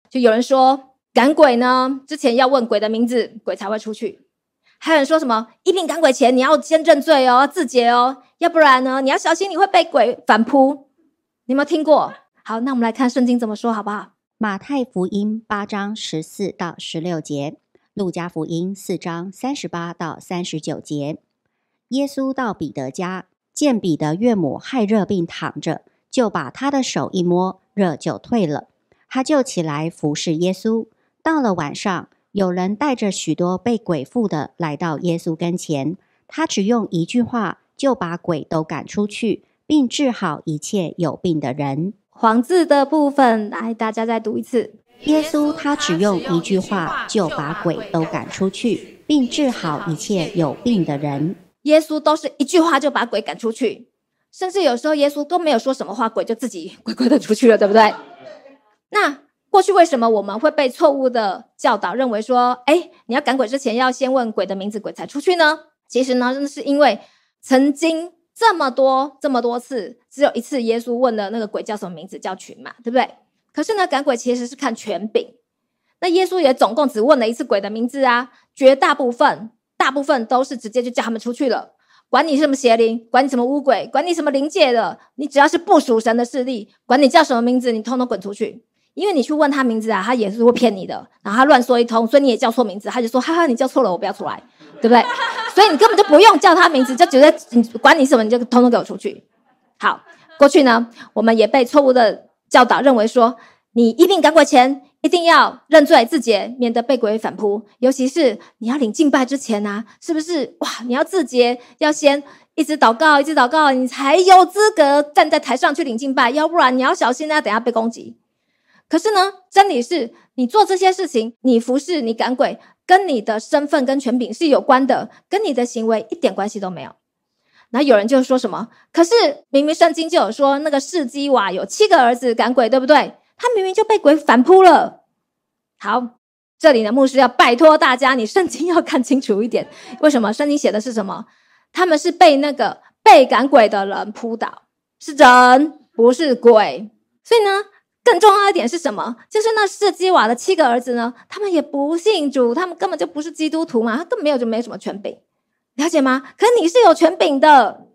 就有人说赶鬼呢，之前要问鬼的名字，鬼才会出去。还有人说什么一并赶鬼前你要先认罪哦，自洁哦，要不然呢你要小心你会被鬼反扑。你有没有听过？好，那我们来看圣经怎么说好不好？ 马太福音8章14到16节，路加福音4章38到39节。耶稣到彼得家，见彼得岳母害热病躺着，就把他的手一摸，热就退了。他就起来服侍耶稣。到了晚上，有人带着许多被鬼附的来到耶稣跟前，他只用一句话就把鬼都赶出去，并治好一切有病的人。 黄字的部分，来，大家再读一次。 耶稣他只用一句话就把鬼都赶出去，并治好一切有病的人。 耶稣都是一句话就把鬼赶出去，甚至有时候耶稣都没有说什么话，鬼就自己乖乖的出去了，对不对？那过去为什么我们会被错误的教导认为说你要赶鬼之前要先问鬼的名字，鬼才出去呢？其实呢，真的是因为曾经这么多次，只有一次耶稣问的那个鬼叫什么名字，叫群嘛，对不对？可是呢，赶鬼其实是看权柄。那耶稣也总共只问了一次鬼的名字啊，绝大部分都是直接就叫他们出去了。管你什么邪灵，管你什么污鬼，管你什么灵界的，你只要是不属神的势力，管你叫什么名字，你通通滚出去。因为你去问他名字啊，他也是会骗你的，然后他乱说一通，所以你也叫错名字，他就说哈哈，你叫错了，我不要出来，对不对？所以你根本就不用叫他名字，就觉得管你什么，你就通通给我出去。好，过去呢，我们也被错误的教导认为说，你一并赶鬼前一定要认罪自洁，免得被鬼反扑。尤其是你要领敬拜之前啊，是不是哇？你要自洁，要先一直祷告，你才有资格站在台上去领敬拜，要不然你要小心啊，等一下被攻击。可是呢，真理是你做这些事情，你服侍，你赶鬼，跟你的身份跟权柄是有关的，跟你的行为一点关系都没有。然后有人就说什么，可是明明圣经就有说那个士基瓦有7个儿子赶鬼，对不对？他明明就被鬼反扑了。好，这里的牧师要拜托大家，你圣经要看清楚一点。为什么？圣经写的是什么？他们是被那个被赶鬼的人扑倒，是人不是鬼。所以呢，更重要一点是什么？就是那士基瓦的7个儿子呢，他们也不信主，他们根本就不是基督徒嘛，他根本没有什么权柄，了解吗？可是你是有权柄的，